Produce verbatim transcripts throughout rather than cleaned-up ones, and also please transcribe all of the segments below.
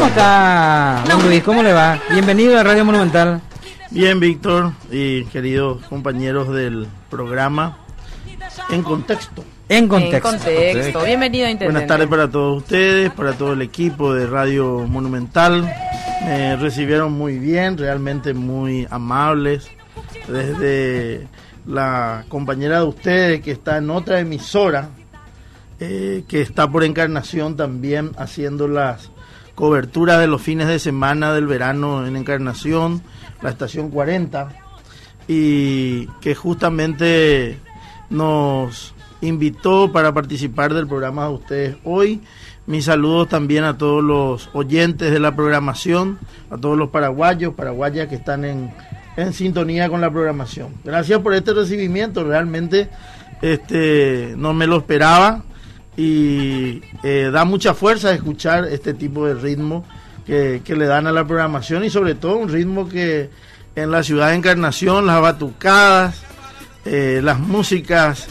está, don Luis? ¿Cómo le va? Bienvenido a Radio Monumental. Bien, Víctor y queridos compañeros del programa En Contexto. En contexto. En contexto. Bienvenido, intendente. Buenas tardes para todos ustedes, para todo el equipo de Radio Monumental. Me recibieron muy bien, realmente muy amables. Desde la compañera de ustedes que está en otra emisora, eh, que está por Encarnación también haciendo las coberturas de los fines de semana del verano en Encarnación, la estación cuarenta, y que justamente nos invitó para participar del programa de ustedes hoy. Mis saludos también a todos los oyentes de la programación, a todos los paraguayos, paraguayas que están en, en sintonía con la programación. Gracias por este recibimiento, realmente este no me lo esperaba y eh, da mucha fuerza escuchar este tipo de ritmo que, que le dan a la programación, y sobre todo un ritmo que en la ciudad de Encarnación, las batucadas, eh, las músicas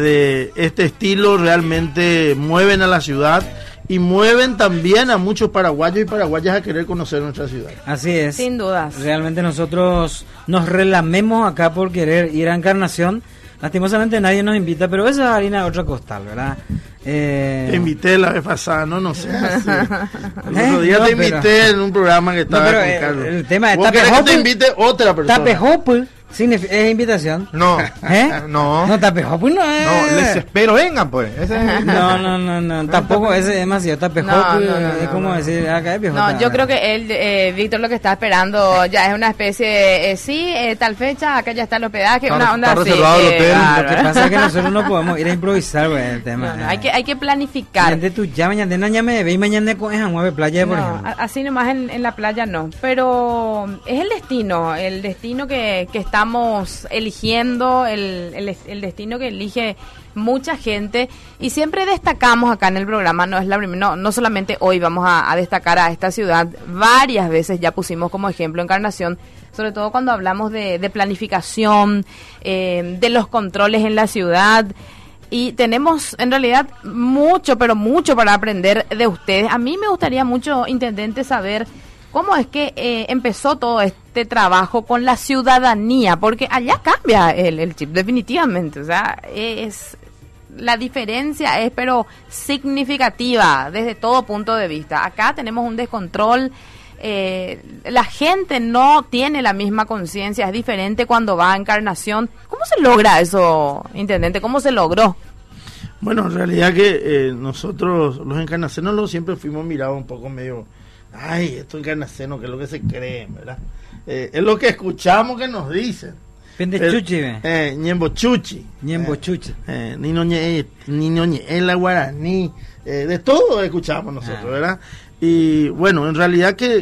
de este estilo realmente mueven a la ciudad y mueven también a muchos paraguayos y paraguayas a querer conocer nuestra ciudad. Así es. Sin dudas. Realmente nosotros nos relamemos acá por querer ir a Encarnación. Lastimosamente nadie nos invita, pero esa es harina de otra costal, ¿verdad? Eh... Te invité la vez pasada, no, no sé. Así. El ¿Eh? otro día no, te invité pero... en un programa que estaba no, pero, con eh, Carlos. el tema es ¿Vos querés que te invite otra persona? Tapejopu es invitación. No, ¿Eh? no. No, Tapejopu no es. No, les espero, vengan pues. Ese es... No, no, no, no, tampoco ese es demasiado. Tapejopu No, no, no, es no, como no. decir acá es viejo. No, yo creo que él, eh, Víctor, lo que está esperando ya es una especie de, eh, sí, eh, tal fecha, acá ya está el hospedaje, Está- una onda está así. reservado el eh, hotel. claro. Lo que pasa es que nosotros no podemos ir a improvisar, güey, el tema. No, no, hay que, hay que planificar. De tu ya mañana, no ñame, ve y mañana con esa nueve playa, por No, ejemplo. a- así nomás en, en la playa no, pero es el destino, el destino que, que estamos eligiendo, el, el, el destino que elige mucha gente, y siempre destacamos acá en el programa, no es la primera, no, no solamente hoy vamos a, a destacar a esta ciudad, varias veces ya pusimos como ejemplo Encarnación, sobre todo cuando hablamos de, de planificación, eh, de los controles en la ciudad. Y tenemos en realidad mucho, pero mucho para aprender de ustedes. A mí me gustaría mucho, intendente, saber cómo es que eh, empezó todo este trabajo con la ciudadanía, porque allá cambia el, el chip definitivamente. O sea, es la diferencia es pero significativa desde todo punto de vista. Acá tenemos un descontrol. Eh, la gente no tiene la misma conciencia, es diferente cuando va a Encarnación. ¿Cómo se logra eso, intendente? ¿Cómo se logró? Bueno, en realidad que eh, nosotros, los encarnacenos, los siempre fuimos mirados un poco medio, ay, esto encarnaceno, que es lo que se creen, ¿verdad? Eh, es lo que escuchamos que nos dicen. Pendechuchi, ve. Eh, Ñembo Chuchi. Ñembo Chuchi. Eh, Nino Ñe, Nino Ñe, en la Guaraní, eh, de todo escuchamos nosotros, Ah. ¿verdad? Y bueno, en realidad que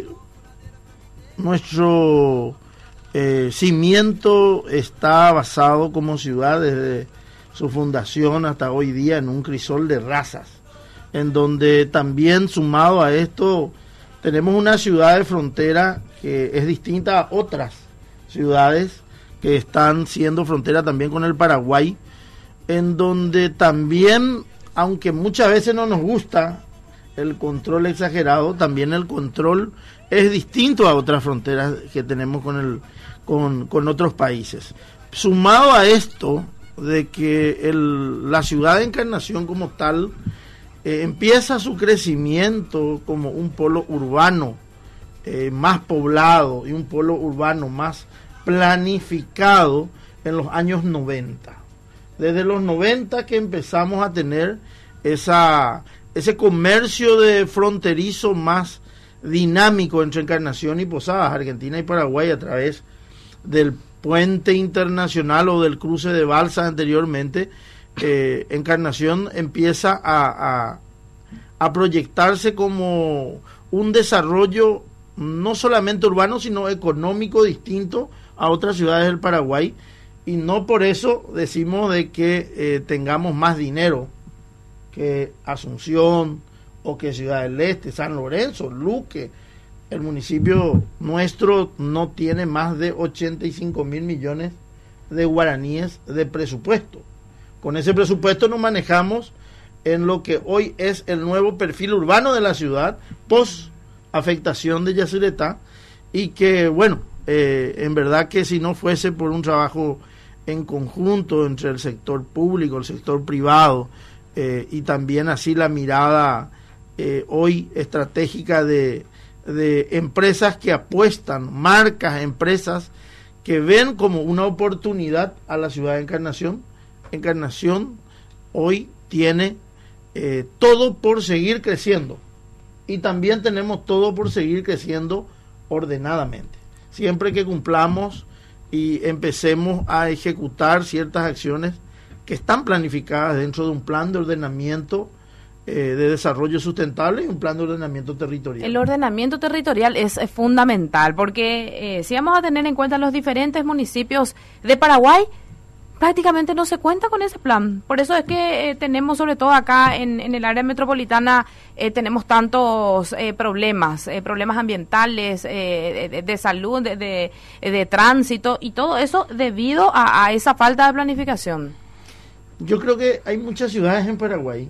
nuestro eh, cimiento está basado como ciudad desde su fundación hasta hoy día en un crisol de razas, en donde también sumado a esto tenemos una ciudad de frontera que es distinta a otras ciudades que están siendo frontera también con el Paraguay, en donde también, aunque muchas veces no nos gusta el control exagerado, también el control es distinto a otras fronteras que tenemos con el con, con otros países. Sumado a esto de que el, la ciudad de Encarnación como tal eh, empieza su crecimiento como un polo urbano eh, más poblado y un polo urbano más planificado en los años noventa. Desde los noventa que empezamos a tener esa ese comercio de fronterizo más dinámico entre Encarnación y Posadas, Argentina y Paraguay, a través del puente internacional o del cruce de balsas anteriormente. eh, Encarnación empieza a, a, a proyectarse como un desarrollo no solamente urbano, sino económico distinto a otras ciudades del Paraguay, y no por eso decimos de que eh, tengamos más dinero que Asunción o que Ciudad del Este, San Lorenzo, Luque. El municipio nuestro no tiene más de ochenta y cinco mil millones de guaraníes de presupuesto. Con ese presupuesto nos manejamos en lo que hoy es el nuevo perfil urbano de la ciudad post afectación de Yacyretá, y que, bueno, eh, en verdad que si no fuese por un trabajo en conjunto entre el sector público, el sector privado, eh, y también así la mirada eh, hoy estratégica de, de empresas que apuestan, marcas, empresas que ven como una oportunidad a la ciudad de Encarnación. Encarnación hoy tiene eh, todo por seguir creciendo, y también tenemos todo por seguir creciendo ordenadamente. Siempre que cumplamos y empecemos a ejecutar ciertas acciones que están planificadas dentro de un plan de ordenamiento eh, de desarrollo sustentable y un plan de ordenamiento territorial. El ordenamiento territorial es, es fundamental, porque eh, si vamos a tener en cuenta los diferentes municipios de Paraguay, prácticamente no se cuenta con ese plan. Por eso es que eh, tenemos, sobre todo acá en, en el área metropolitana, eh, tenemos tantos eh, problemas, eh, problemas ambientales, eh, de, de salud, de, de, de tránsito, y todo eso debido a, a esa falta de planificación. Yo creo que hay muchas ciudades en Paraguay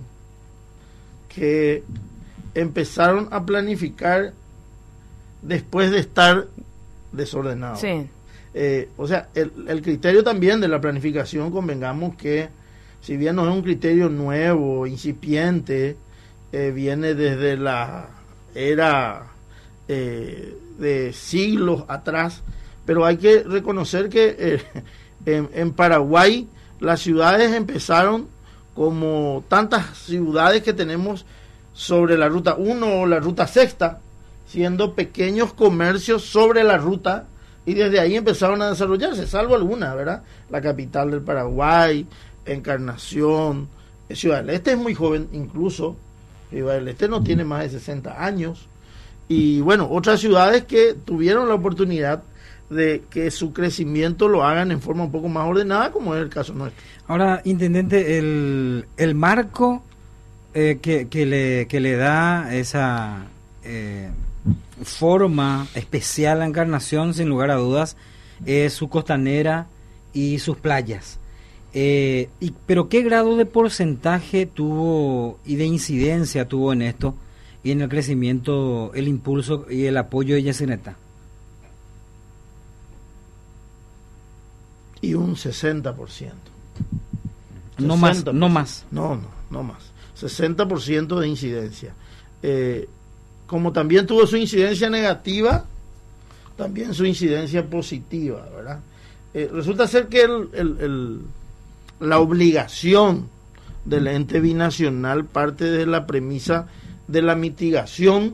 que empezaron a planificar después de estar desordenados. Sí. Eh, o sea, el, el criterio también de la planificación, convengamos que si bien no es un criterio nuevo, incipiente, eh, viene desde la era eh, de siglos atrás, pero hay que reconocer que eh, en, en Paraguay las ciudades empezaron como tantas ciudades que tenemos sobre la ruta uno o la ruta sexta, siendo pequeños comercios sobre la ruta, y desde ahí empezaron a desarrollarse, salvo algunas, ¿verdad? La capital del Paraguay, Encarnación, Ciudad del Este es muy joven, incluso Ciudad del Este no tiene más de sesenta años, y bueno, otras ciudades que tuvieron la oportunidad de que su crecimiento lo hagan en forma un poco más ordenada, como es el caso nuestro. Ahora, intendente, el, el marco eh, que, que, le, que le da esa eh, forma especial a Encarnación, sin lugar a dudas, es su costanera y sus playas. Eh, y, pero ¿qué grado de porcentaje tuvo y de incidencia tuvo en esto y en el crecimiento, el impulso y el apoyo de Yacyretá? Y un sesenta por ciento. No más, no más. No, no, no más. sesenta por ciento de incidencia. Eh, como también tuvo su incidencia negativa, también su incidencia positiva, ¿verdad? Eh, resulta ser que el, el, el, la obligación del ente binacional parte de la premisa de la mitigación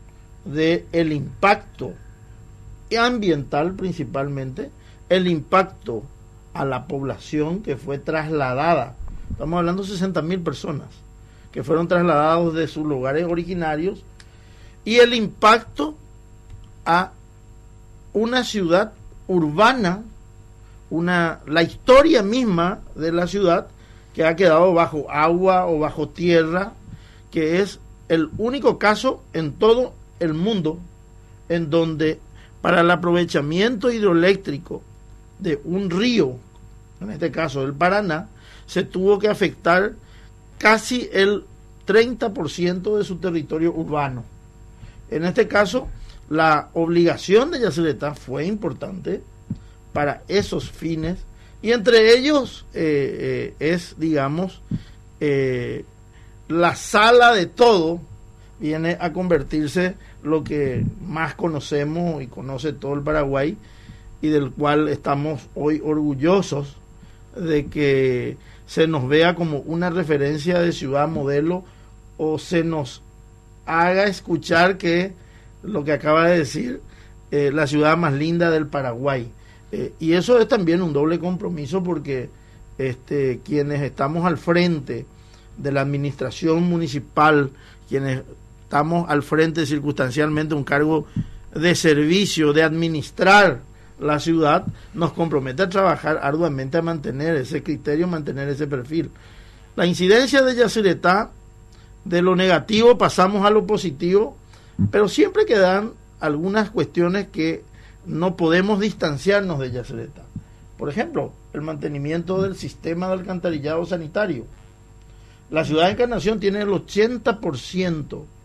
del impacto ambiental, principalmente, el impacto a la población que fue trasladada. Estamos hablando de sesenta mil personas que fueron trasladados de sus lugares originarios, y el impacto a una ciudad urbana, una la historia misma de la ciudad que ha quedado bajo agua o bajo tierra, que es el único caso en todo el mundo en donde para el aprovechamiento hidroeléctrico de un río, en este caso el Paraná, se tuvo que afectar casi el treinta por ciento de su territorio urbano. En este caso, la obligación de Yacyretá fue importante para esos fines, y entre ellos eh, eh, es, digamos, eh, la sala de todo, viene a convertirse lo que más conocemos y conoce todo el Paraguay, y del cual estamos hoy orgullosos de que se nos vea como una referencia de ciudad modelo, o se nos haga escuchar que lo que acaba de decir, eh, la ciudad más linda del Paraguay. Eh, y eso es también un doble compromiso, porque este, quienes estamos al frente de la administración municipal, quienes estamos al frente circunstancialmente un cargo de servicio, de administrar la ciudad, nos compromete a trabajar arduamente a mantener ese criterio, mantener ese perfil. La incidencia de Yacyretá, de lo negativo pasamos a lo positivo, pero siempre quedan algunas cuestiones que no podemos distanciarnos de Yacyretá. Por ejemplo, el mantenimiento del sistema de alcantarillado sanitario. La ciudad de Encarnación tiene el ochenta por ciento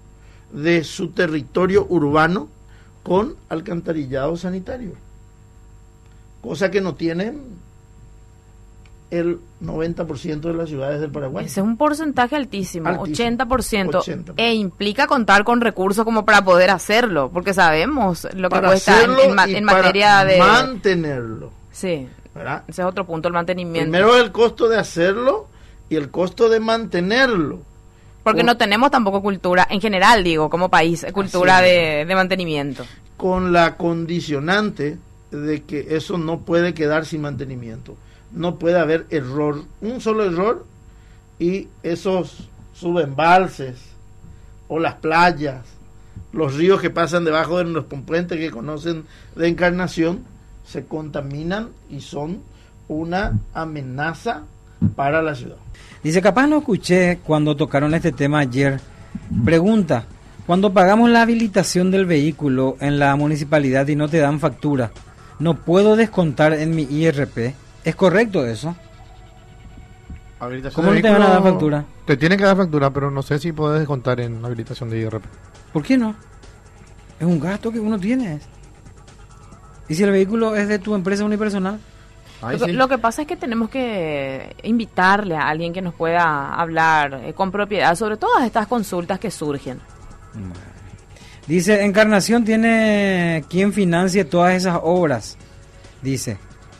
de su territorio urbano con alcantarillado sanitario, cosa que no tienen el noventa por ciento de las ciudades del Paraguay. Ese es un porcentaje altísimo, Altísimo. ochenta por ciento, ochenta por ciento. e implica contar con recursos como para poder hacerlo, porque sabemos lo que Para cuesta en, hacerlo en ma- y en para materia de... mantenerlo, Sí, ¿verdad? ese es otro punto, el mantenimiento. Primero el costo de hacerlo y el costo de mantenerlo. Porque con, no tenemos tampoco cultura, en general digo, como país, cultura Así de, de mantenimiento. con la condicionante de que eso no puede quedar sin mantenimiento. No puede haber error, un solo error, y esos subembalses o las playas, los ríos que pasan debajo de los puentes que conocen de Encarnación, se contaminan y son una amenaza para la ciudad. Dice, capaz no escuché cuando tocaron este tema ayer. Pregunta, cuando pagamos la habilitación del vehículo en la municipalidad y no te dan factura, ¿no puedo descontar en mi I R P? ¿Es correcto eso? Habilitación ¿Cómo de no te van a dar vehículo, factura? Te tienen que dar factura, pero no sé si puedes descontar en la habilitación de I R P. ¿Por qué no? Es un gasto que uno tiene. ¿Y si el vehículo es de tu empresa unipersonal? Ahí Lo, sí. lo que pasa es que tenemos que invitarle a alguien que nos pueda hablar eh, con propiedad sobre todas estas consultas que surgen. Dice, Encarnación tiene quien financie todas esas obras. Dice.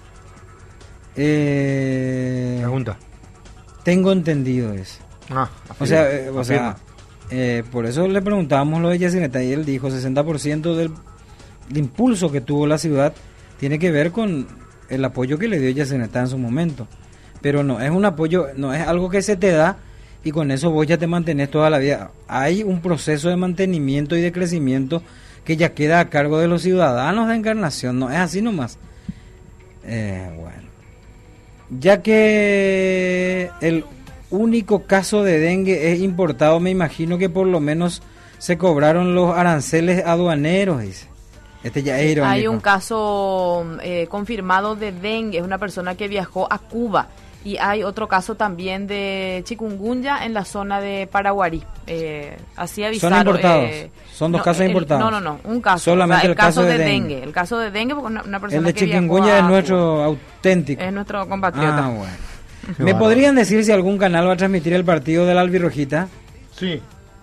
Eh, Pregunta. tengo entendido eso. Ah, O sea, eh, o sea eh, por eso le preguntábamos lo de Yacineta y él dijo sesenta por ciento del, del impulso que tuvo la ciudad tiene que ver con el apoyo que le dio Yacineta en su momento. Pero no es un apoyo, no es algo que se te da y con eso vos ya te mantenés toda la vida. Hay un proceso de mantenimiento y de crecimiento que ya queda a cargo de los ciudadanos de Encarnación, no es así nomás. Eh, bueno. Ya que el único caso de dengue es importado, me imagino que por lo menos se cobraron los aranceles aduaneros, dice. Este ya es irónico. Hay un caso eh, confirmado de dengue, es una persona que viajó a Cuba. Y hay otro caso también de chikungunya en la zona de Paraguarí. Eh, así avisaron. ¿Son importados? eh, ¿Son dos no, casos el- importados? No, no, no, un caso. Solamente O sea, el, el caso, caso de de dengue. dengue. El caso de dengue, porque una, una persona El de que viajó chikungunya a es Cuba. nuestro auténtico. Es nuestro compatriota. Ah, bueno. Qué ¿Me bárbaro. podrían decir si algún canal va a transmitir el partido de la Albirrojita? Sí,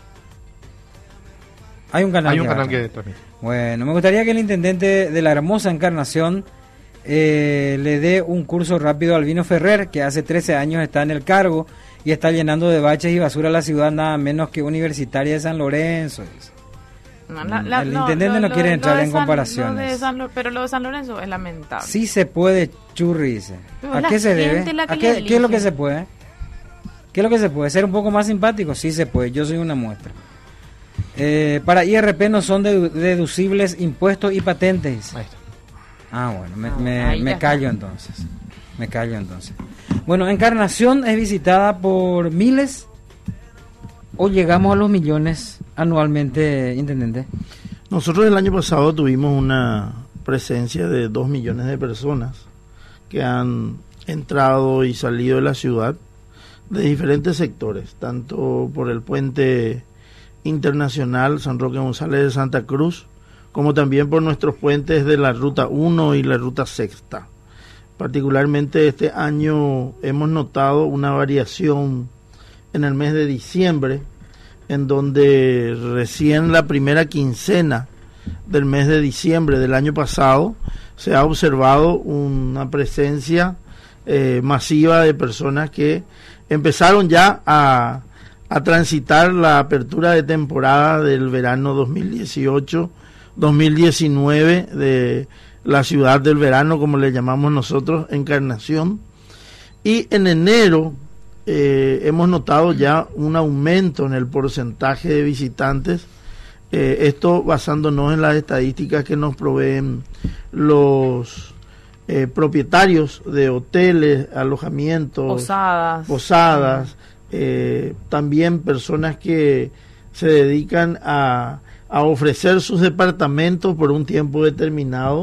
Hay un canal hay un que va a canal que transmitir. transmite. Bueno, me gustaría que el intendente de la hermosa Encarnación eh, le dé un curso rápido a Albino Ferrer, que hace trece años está en el cargo y está llenando de baches y basura la ciudad nada menos que Universitaria de San Lorenzo. No, la- la- El intendente no quiere de- entrar de en San- comparaciones. lo de San Lo- pero lo de San Lorenzo es lamentable. Sí se puede, Churri, dice. Pero ¿A la qué se debe? gente la que ¿A qué, le qué es lo que elige. se puede? ¿Qué es lo que se puede? ¿Ser un poco más simpático? Sí se puede, yo soy una muestra. Eh, para I R P no son dedu- deducibles impuestos y patentes. Ahí está. Ah, bueno, me, Ah, me- ahí me ya callo está. entonces. Me callo entonces. Bueno, Encarnación es visitada por miles o llegamos a los millones anualmente, intendente. Nosotros el año pasado tuvimos una presencia de dos millones de personas que han entrado y salido de la ciudad de diferentes sectores, tanto por el puente internacional San Roque González de Santa Cruz, como también por nuestros puentes de la Ruta uno y la Ruta Sexta. Particularmente este año hemos notado una variación en el mes de diciembre, en donde recién la primera quincena del mes de diciembre del año pasado se ha observado una presencia eh, masiva de personas que empezaron ya a, a transitar la apertura de temporada del verano dos mil dieciocho dos mil diecinueve de la ciudad del verano, como le llamamos nosotros, Encarnación. Y en enero eh, hemos notado ya un aumento en el porcentaje de visitantes, eh, esto basándonos en las estadísticas que nos proveen los eh, propietarios de hoteles, alojamientos, Posadas. posadas, eh, también personas que se dedican a, a ofrecer sus departamentos por un tiempo determinado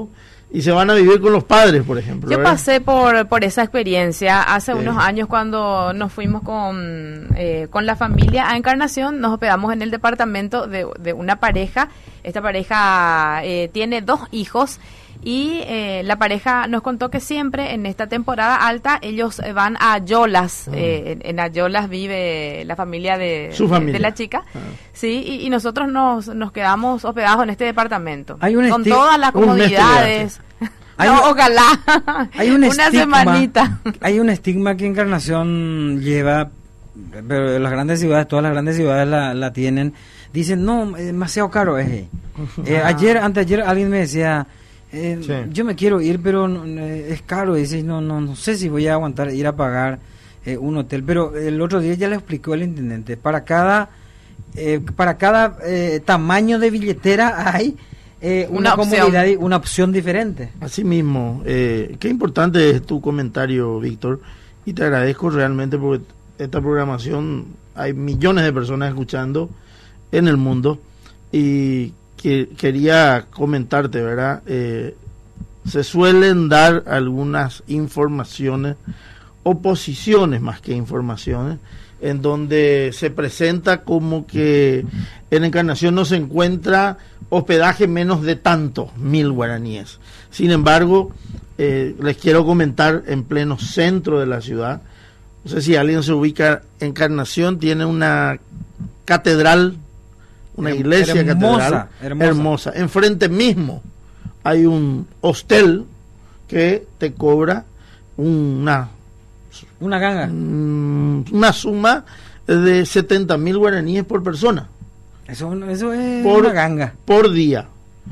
y se van a vivir con los padres, por ejemplo. Yo ¿verdad? pasé por, por esa experiencia hace Sí. unos años cuando nos fuimos con, eh, con la familia a Encarnación. Nos hospedamos en el departamento de, de una pareja. Esta pareja eh, tiene dos hijos y eh, la pareja nos contó que siempre en esta temporada alta ellos eh, van a Ayolas. Mm. Eh, en, en Ayolas vive la familia de, Su de- familia. de la chica. Ah. Sí, y, y nosotros nos, nos quedamos hospedados en este departamento. Hay un con esti- todas las un mes te comodidades. Hay No, un- ojalá. Hay un Una estigma, semanita. hay un estigma que Encarnación lleva, pero las grandes ciudades, todas las grandes ciudades la, la tienen. Dicen, no, es demasiado caro es. Eh, Ah. ayer, anteayer alguien me decía, eh, Sí. yo me quiero ir, pero no, eh, es caro. Y dice, no, no, no sé si voy a aguantar ir a pagar eh, un hotel. Pero el otro día ya le explicó el intendente, para cada, eh, para cada eh, tamaño de billetera hay eh, una, Una opción. comodidad y una opción diferente. Así mismo, eh, qué importante es tu comentario, Víctor, y te agradezco realmente porque esta programación hay millones de personas escuchando en el mundo y que quería comentarte, ¿verdad? Eh, se suelen dar algunas informaciones, oposiciones más que informaciones, en donde se presenta como que en Encarnación no se encuentra hospedaje menos de tantos mil guaraníes. Sin embargo, eh, les quiero comentar en pleno centro de la ciudad, no sé si alguien se ubica, Encarnación tiene una catedral, una Herm- iglesia hermosa, catedral hermosa. hermosa. Enfrente mismo hay un hostel que te cobra una Una ganga. mm, una suma de setenta mil guaraníes por persona Eso, eso es Por- una ganga. por día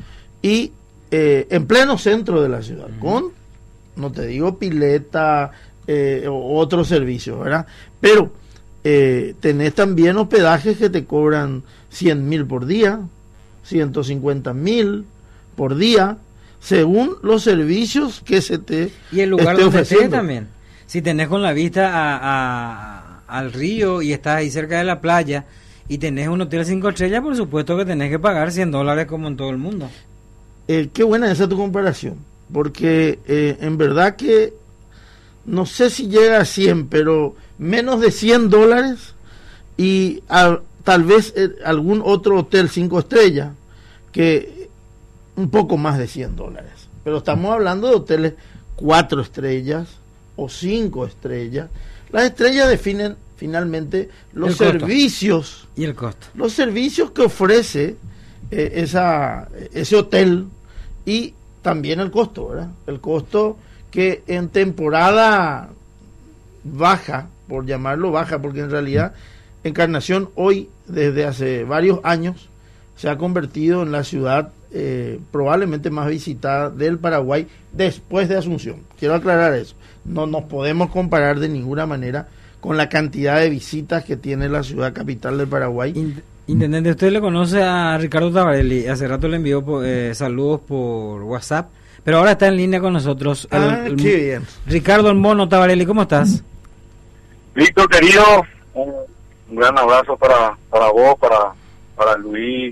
y eh, en pleno centro de la ciudad, con, no te digo pileta eh, o otros servicios, ¿verdad? Pero eh, tenés también hospedajes que te cobran cien mil por día, ciento cincuenta mil por día, según los servicios que se te Y el lugar esté donde estés ofreciendo. también. Si tenés con la vista a, a- al río y estás ahí cerca de la playa y tenés un hotel cinco estrellas, por supuesto que tenés que pagar cien dólares como en todo el mundo. Eh, qué buena esa tu comparación, porque eh, en verdad que no sé si llega a cien, pero menos de cien dólares y a- tal vez eh, algún otro hotel cinco estrellas que un poco más de cien dólares. Pero estamos hablando de hoteles cuatro estrellas o cinco estrellas. Las estrellas definen finalmente los El costo. servicios Y el costo. los servicios que ofrece eh, esa, ese hotel y también el costo, ¿verdad? El costo que en temporada baja, por llamarlo baja, porque en realidad Encarnación hoy, desde hace varios años, se ha convertido en la ciudad eh, probablemente más visitada del Paraguay después de Asunción. Quiero aclarar eso. No nos podemos comparar de ninguna manera con la cantidad de visitas que tiene la ciudad capital del Paraguay. In- Intendente, usted le conoce a Ricardo Tabarelli. Hace rato le envió po- eh, saludos por WhatsApp, pero ahora está en línea con nosotros. El- Ah, el- qué bien. Ricardo el Mono Tabarelli, ¿cómo estás? Víctor, querido, un, un gran abrazo para, para vos, para, para Luis,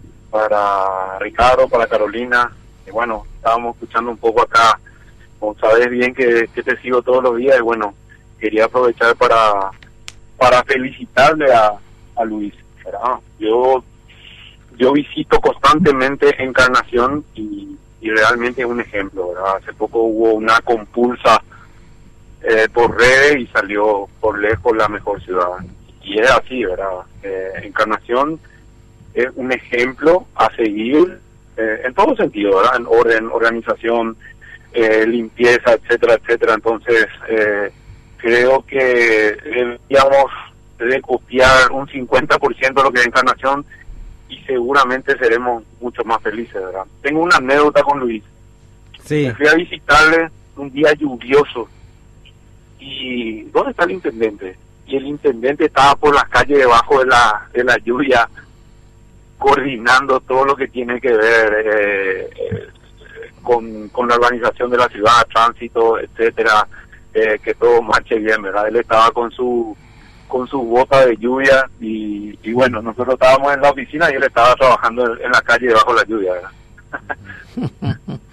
para Ricardo, para Carolina. Y bueno, estábamos escuchando un poco acá, como sabes bien que, que te sigo todos los días, y bueno, quería aprovechar para, para felicitarle a, a Luis, ¿verdad? Yo, yo visito constantemente Encarnación y, y realmente es un ejemplo, ¿verdad? Hace poco hubo una compulsa eh, por redes y salió por lejos la mejor ciudad. Y es así, ¿verdad? Eh, Encarnación es un ejemplo a seguir eh, en todo sentido, ¿verdad? En orden, organización, eh, limpieza, etcétera, etcétera. Entonces, eh, creo que deberíamos de copiar un cincuenta por ciento de lo que es Encarnación y seguramente seremos mucho más felices, ¿verdad? Tengo una anécdota con Luis. Sí. Me fui a visitarle un día lluvioso. ¿Y dónde está el intendente? Y el intendente estaba por las calles debajo de la, de la lluvia, coordinando todo lo que tiene que ver eh, eh, con, con la organización de la ciudad, tránsito, etcétera, eh, que todo marche bien, ¿verdad? Él estaba con su con su bota de lluvia y, y bueno, nosotros estábamos en la oficina y él estaba trabajando en, en la calle debajo de la lluvia, ¿verdad?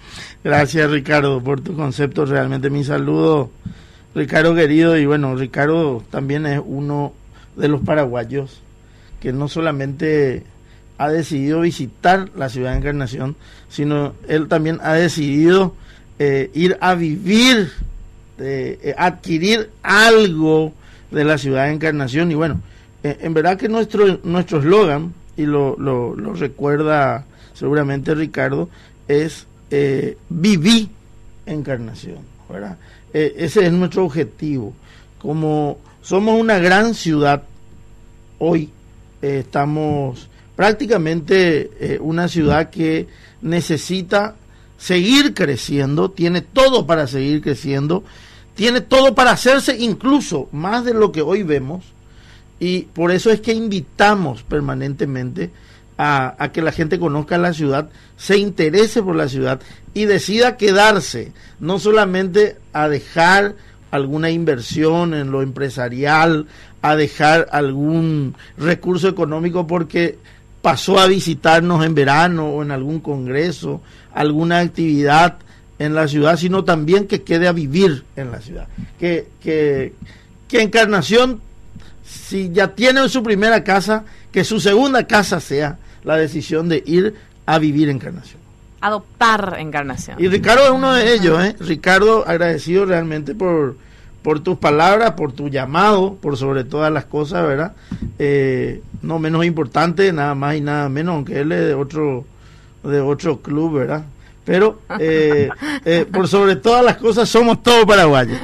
Gracias, Ricardo, por tu concepto. Realmente mi saludo, Ricardo querido. Y bueno, Ricardo también es uno de los paraguayos que no solamente ha decidido visitar la ciudad de Encarnación, sino él también ha decidido eh, ir a vivir, eh, adquirir algo de la ciudad de Encarnación. Y bueno, eh, en verdad que nuestro nuestro eslogan, y lo, lo, lo recuerda seguramente Ricardo, es eh, viví Encarnación, ¿verdad? Eh, ese es nuestro objetivo. Como somos una gran ciudad, hoy eh, estamos prácticamente eh, una ciudad que necesita seguir creciendo, tiene todo para seguir creciendo, tiene todo para hacerse incluso más de lo que hoy vemos, y por eso es que invitamos permanentemente a, a que la gente conozca la ciudad, se interese por la ciudad y decida quedarse, no solamente a dejar alguna inversión en lo empresarial, a dejar algún recurso económico porque pasó a visitarnos en verano o en algún congreso, alguna actividad en la ciudad, sino también que quede a vivir en la ciudad. Que, que, que Encarnación, si ya tiene su primera casa, que su segunda casa sea la decisión de ir a vivir Encarnación. Adoptar Encarnación. Y Ricardo es uno de ellos, ¿eh? Ricardo, agradecido realmente por, por tus palabras, por tu llamado, por sobre todas las cosas, ¿verdad? Eh, no menos importante, nada más y nada menos, aunque él es de otro, de otro club, ¿verdad? Pero eh, eh, por sobre todas las cosas somos todos paraguayos.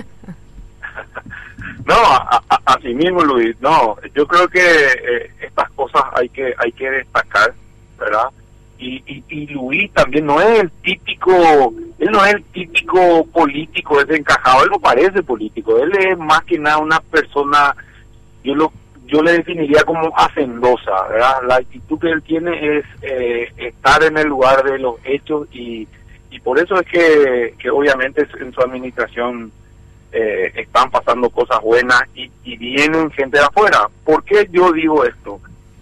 No, a, a, así mismo, Luis. No, yo creo que eh, estas cosas hay que hay que destacar, ¿verdad? Y, y, y Luis también no es el típico, él no es el típico político desencajado, él no parece político, él es más que nada una persona, yo lo yo le definiría como hacendosa, ¿verdad? La actitud que él tiene es eh, estar en el lugar de los hechos, y, y por eso es que, que obviamente en su administración eh, están pasando cosas buenas y, y vienen gente de afuera. ¿Por qué yo digo esto?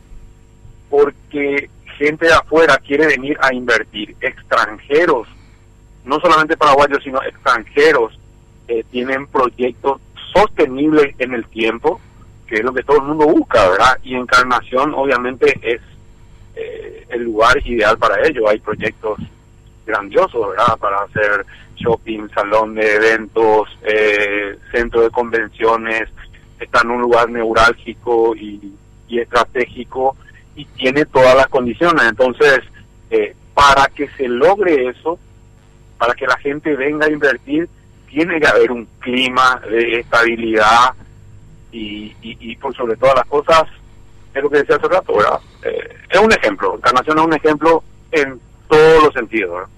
Porque gente de afuera quiere venir a invertir, extranjeros, no solamente paraguayos, sino extranjeros, eh, tienen proyectos sostenibles en el tiempo, que es lo que todo el mundo busca, ¿verdad? Y Encarnación obviamente es eh, el lugar ideal para ello. Hay proyectos grandiosos, ¿verdad? Para hacer shopping, salón de eventos, eh, centro de convenciones, está en un lugar neurálgico y, y estratégico, y tiene todas las condiciones. Entonces, eh, para que se logre eso, para que la gente venga a invertir, tiene que haber un clima de estabilidad, y, y, y por sobre todas las cosas, es lo que decía hace rato, ¿verdad? Eh, es un ejemplo, Encarnación es un ejemplo en todos los sentidos, ¿verdad?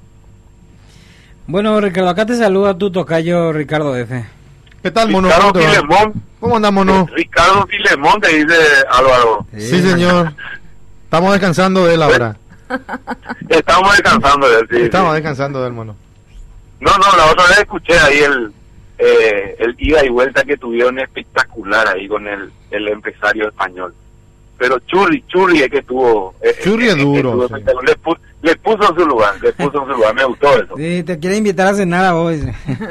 Bueno, Ricardo, acá te saluda tu tocayo Ricardo F. ¿Qué tal, mono? Ricardo Filemón. ¿Cómo andamos, mono? Ricardo Filemón, te dice Álvaro. Sí, sí, señor. Estamos descansando de él ahora. Estamos descansando de él, sí. Estamos sí. descansando del mono. No, no, la otra vez escuché ahí el eh, el ida y vuelta que tuvieron espectacular ahí con el, el empresario español. Pero Churri, Churri es que tuvo... Eh, Churri es duro. Sí. Le, pu, le puso en su lugar, le puso en su lugar, me gustó eso. Sí, te quiere invitar a cenar a vos.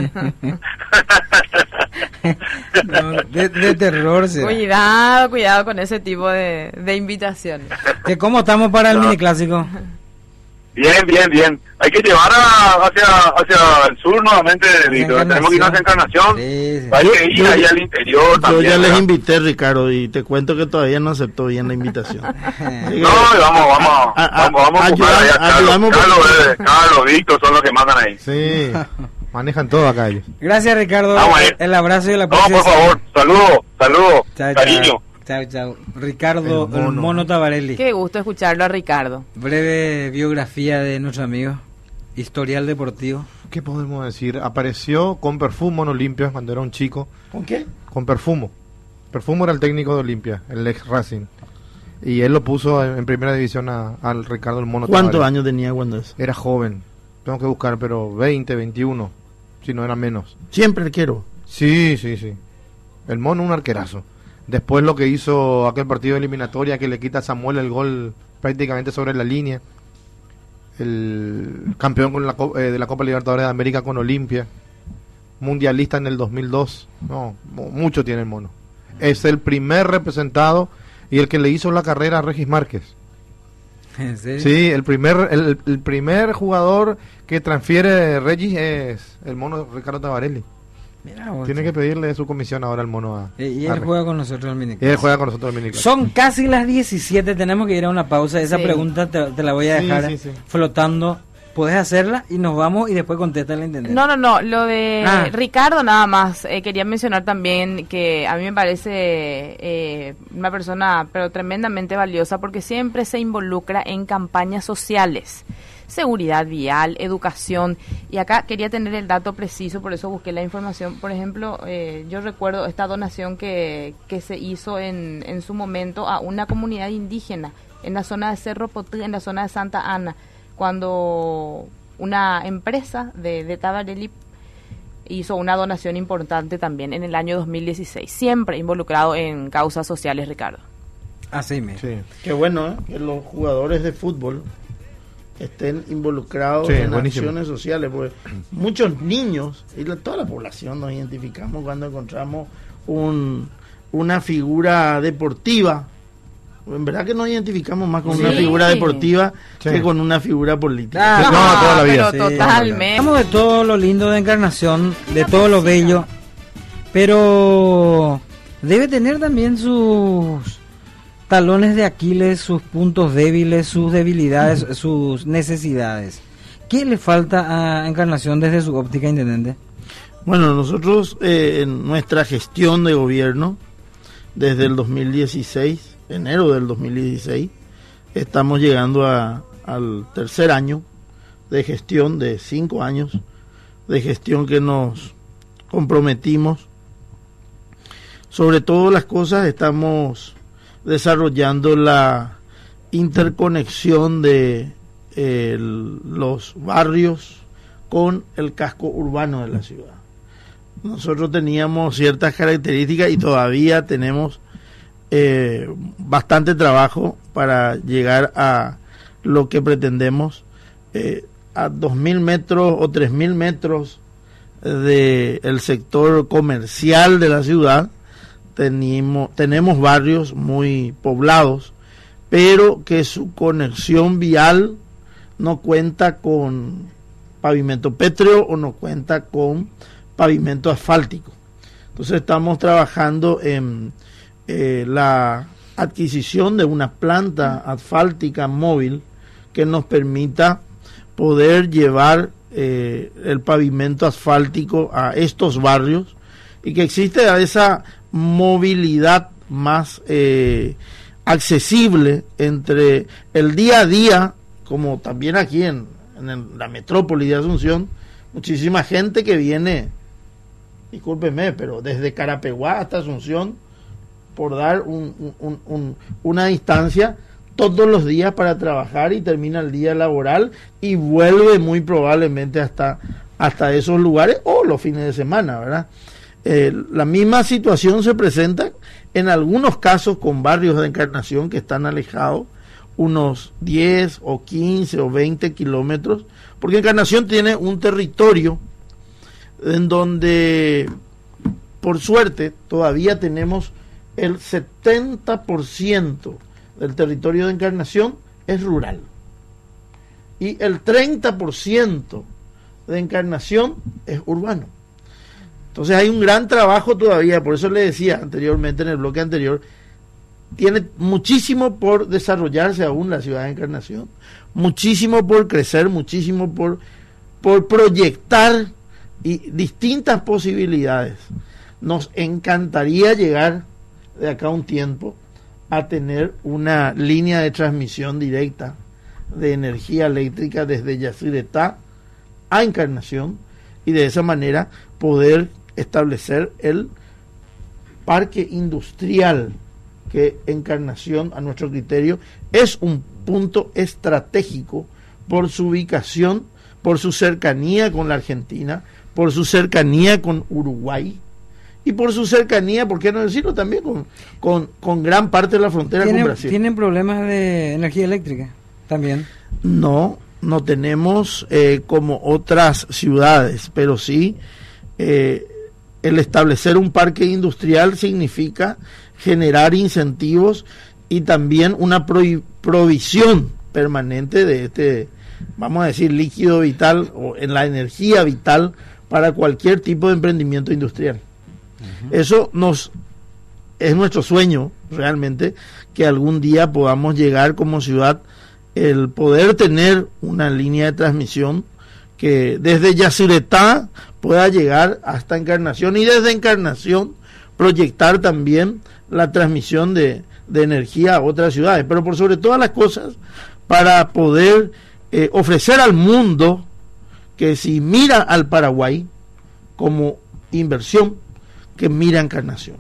No, de, de terror será. Cuidado, cuidado con ese tipo de, de invitaciones. ¿Que ¿Cómo estamos para el No. mini clásico? Bien, bien, bien. Hay que llevar a, hacia hacia el sur nuevamente, Víctor. Tenemos que ir hacia Encarnación. Sí, sí. Hay que ir Yo- ahí al interior Yo también, ya les ¿verdad? invité, Ricardo, y te cuento que todavía no aceptó bien la invitación. Así que- No, vamos, vamos, A- a- vamos, vamos a ayudamos- ocupar allá. Carlos, ayudamos un Carlos, poquito. eh, Carlos, Víctor son los que mandan ahí. Sí, manejan todo acá ellos. Gracias, Ricardo. Vamos a ir. El abrazo y la No, por favor, saludos, saludos, Chao, cariño. chao. Chao, chao. Ricardo, El el mono. mono, Tabarelli. Qué gusto escucharlo a Ricardo. Breve biografía de nuestro amigo. Historial deportivo. ¿Qué podemos decir? Apareció con Perfumo en Olimpia cuando era un chico. ¿Con qué? Con Perfumo. Perfumo era el técnico de Olimpia, el ex Racing. Y él lo puso en, en primera división a- al Ricardo el Mono ¿Cuántos Tavares. años tenía cuando eso? Era joven. Tengo que buscar, pero veinte, veintiuno. Si no era menos. Siempre arquero. Sí, sí, sí. El Mono un arquerazo. Después lo que hizo aquel partido de eliminatoria que le quita a Samuel el gol prácticamente sobre la línea. el campeón con la, co- eh, de la Copa Libertadores de América con Olimpia, mundialista en el dos mil dos, no, mu- mucho tiene el mono. Es el primer representado y el que le hizo la carrera a Regis Márquez. ¿En serio? Sí, el primer el, el primer jugador que transfiere Regis es el mono Ricardo Tabarelli. Mira vos, Tiene che. que pedirle su comisión ahora al mono a, Eh, Y a él Regis. juega con nosotros el mini. Y él juega con nosotros el mini. Son casi las diecisiete, tenemos que ir a una pausa. Esa Sí. pregunta te, te la voy a Sí, dejar sí, sí. flotando. Puedes hacerla y nos vamos y después contesta el intendente. No, no, no, lo de Ah. Ricardo nada más. Eh, quería mencionar también que a mí me parece eh, una persona pero tremendamente valiosa porque siempre se involucra en campañas sociales. Seguridad vial, educación. Y acá quería tener el dato preciso, por eso busqué la información. Por ejemplo, eh, yo recuerdo esta donación que, que se hizo en, en su momento a una comunidad indígena en la zona de Cerro Potí, en la zona de Santa Ana, cuando una empresa de, de Tabarelli hizo una donación importante también en el año dos mil dieciséis. Siempre involucrado en causas sociales, Ricardo. Así mismo. Sí. Qué bueno, ¿eh? Que los jugadores de fútbol estén involucrados Sí, en buenísimo. acciones sociales, porque muchos niños y la- toda la población nos identificamos cuando encontramos un, una figura deportiva. En verdad que nos identificamos más con Sí. una figura deportiva Sí. que con una figura política. Ah, No, toda la vida. Pero Sí, totalmente. Hablamos de todo lo lindo de Encarnación, de todo lo bello, pero debe tener también sus talones de Aquiles, sus puntos débiles, sus debilidades, sus necesidades. ¿Qué le falta a Encarnación desde su óptica, intendente? Bueno, nosotros eh, en nuestra gestión de gobierno, desde el dos mil dieciséis, enero del dos mil dieciséis, estamos llegando a, al tercer año de gestión, de cinco años de gestión que nos comprometimos. Sobre todas las cosas estamos desarrollando la interconexión de eh, el- los barrios con el casco urbano de la ciudad. Nosotros teníamos ciertas características y todavía tenemos eh, bastante trabajo para llegar a lo que pretendemos. Eh, a dos mil metros o tres mil metros del sector comercial de la ciudad tenemos, tenemos barrios muy poblados, pero que su conexión vial no cuenta con pavimento pétreo o no cuenta con pavimento asfáltico. Entonces estamos trabajando en eh, la adquisición de una planta asfáltica móvil que nos permita poder llevar eh, el pavimento asfáltico a estos barrios y que existe esa movilidad más eh, accesible entre el día a día, como también aquí en, en el- la metrópoli de Asunción, muchísima gente que viene, discúlpeme, pero desde Carapeguá hasta Asunción, por dar un, un- un- un- una distancia todos los días para trabajar y termina el día laboral y vuelve muy probablemente hasta, hasta esos lugares o los fines de semana, ¿verdad? Eh, la misma situación se presenta en algunos casos con barrios de Encarnación que están alejados unos diez o quince o veinte kilómetros, porque Encarnación tiene un territorio en donde, por suerte, todavía tenemos el setenta por ciento del territorio de Encarnación es rural y el treinta por ciento de Encarnación es urbano. Entonces hay un gran trabajo todavía, por eso le decía anteriormente en el bloque anterior, tiene muchísimo por desarrollarse aún la ciudad de Encarnación, muchísimo por crecer, muchísimo por, por proyectar y distintas posibilidades. Nos encantaría llegar de acá a un tiempo a tener una línea de transmisión directa de energía eléctrica desde Yacyretá a Encarnación y de esa manera poder establecer el parque industrial que Encarnación, a nuestro criterio, es un punto estratégico por su ubicación, por su cercanía con la Argentina, por su cercanía con Uruguay y por su cercanía, ¿por qué no decirlo también? Con, con, con gran parte de la frontera con ¿Tienen, Brasil. ¿Tienen problemas de energía eléctrica también? No, no tenemos eh, como otras ciudades, pero sí eh, el establecer un parque industrial significa generar incentivos y también una provi- provisión permanente de este, vamos a decir, líquido vital o en la energía vital para cualquier tipo de emprendimiento industrial. Uh-huh. Eso nos es nuestro sueño realmente, que algún día podamos llegar como ciudad, el poder tener una línea de transmisión que desde Yacyretá pueda llegar hasta Encarnación y desde Encarnación proyectar también la transmisión de, de energía a otras ciudades, pero por sobre todas las cosas para poder eh, ofrecer al mundo que si mira al Paraguay como inversión, que mira a Encarnación.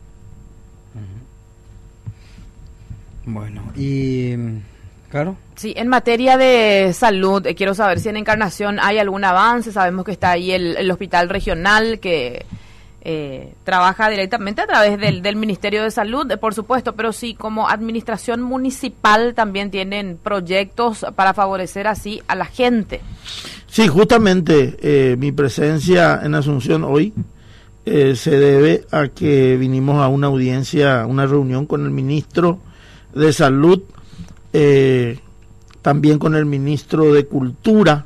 Bueno, y claro. Sí, en materia de salud, eh, quiero saber si en Encarnación hay algún avance. Sabemos que está ahí el, el hospital regional que eh, trabaja directamente a través del, del Ministerio de Salud, eh, por supuesto, pero sí, como administración municipal también tienen proyectos para favorecer así a la gente. Sí, justamente eh, mi presencia en Asunción hoy eh, se debe a que vinimos a una audiencia, una reunión con el ministro de Salud, eh, también con el ministro de Cultura,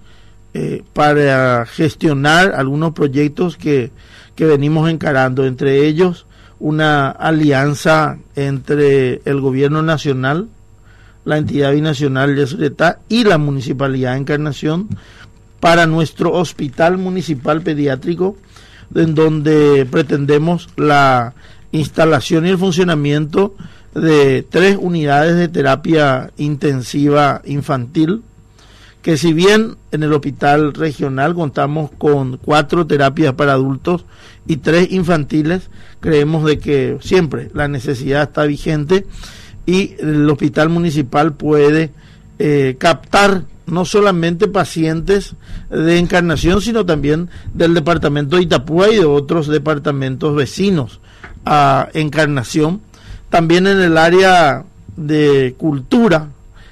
eh, para gestionar algunos proyectos que, que venimos encarando, entre ellos una alianza entre el gobierno nacional, la entidad binacional de Yacyretá y la Municipalidad de Encarnación para nuestro hospital municipal pediátrico, en donde pretendemos la instalación y el funcionamiento de tres unidades de terapia intensiva infantil, que si bien en el hospital regional contamos con cuatro terapias para adultos y tres infantiles, creemos de que siempre la necesidad está vigente y el hospital municipal puede eh, captar no solamente pacientes de Encarnación, sino también del departamento de Itapúa y de otros departamentos vecinos a Encarnación. También en el área de cultura